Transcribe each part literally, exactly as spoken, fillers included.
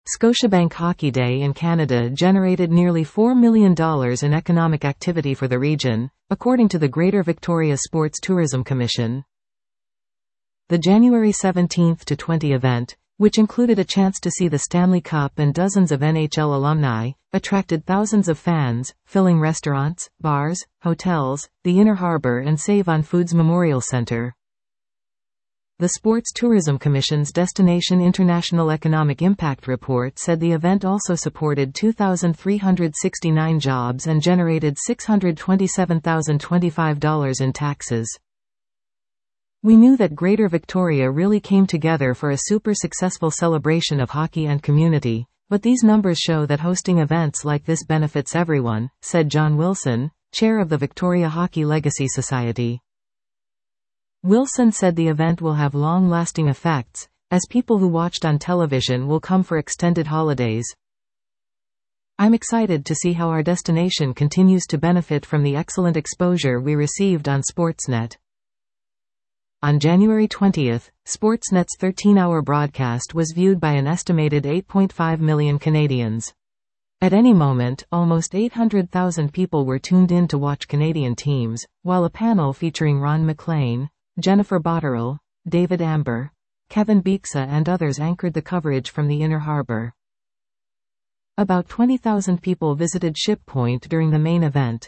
Scotiabank Hockey Day in Canada generated nearly four million dollars in economic activity for the region, according to the Greater Victoria Sports Tourism Commission. The January seventeenth to twentieth event, which included a chance to see the Stanley Cup and dozens of N H L alumni, attracted thousands of fans, filling restaurants, bars, hotels, the Inner Harbour and Save on Foods Memorial Centre. The Sports Tourism Commission's Destination International Economic Impact Report said the event also supported two thousand three hundred sixty-nine jobs and generated six hundred twenty-seven thousand twenty-five dollars in taxes. We knew that Greater Victoria really came together for a super successful celebration of hockey and community, but these numbers show that hosting events like this benefits everyone, said John Wilson, chair of the Victoria Hockey Legacy Society. Wilson said the event will have long-lasting effects, as people who watched on television will come for extended holidays. I'm excited to see how our destination continues to benefit from the excellent exposure we received on Sportsnet. On January twentieth, Sportsnet's thirteen-hour broadcast was viewed by an estimated eight point five million Canadians. At any moment, almost eight hundred thousand people were tuned in to watch Canadian teams, while a panel featuring Ron MacLean, Jennifer Botterill, David Amber, Kevin Bieksa and others anchored the coverage from the Inner Harbour. About twenty thousand people visited Ship Point during the main event.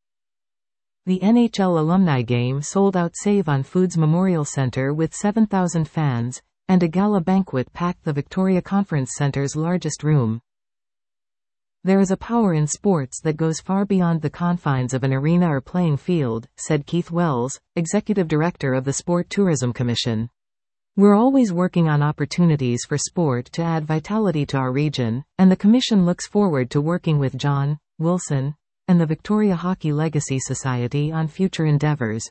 The N H L alumni game sold out Save on Foods Memorial Centre with seven thousand fans, and a gala banquet packed the Victoria Conference Centre's largest room. There is a power in sports that goes far beyond the confines of an arena or playing field, said Keith Wells, Executive Director of the Sport Tourism Commission. We're always working on opportunities for sport to add vitality to our region, and the Commission looks forward to working with John, Wilson, and the Victoria Hockey Legacy Society on future endeavours.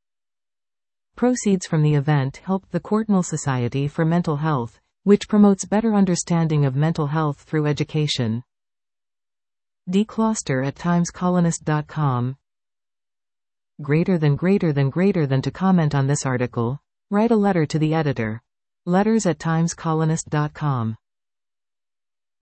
Proceeds from the event helped the Courtnall Society for Mental Health, which promotes better understanding of mental health through education. Decloster at times colonist dot com. Greater than greater than greater than to comment on this article, write a letter to the editor. Letters at times colonist dot com.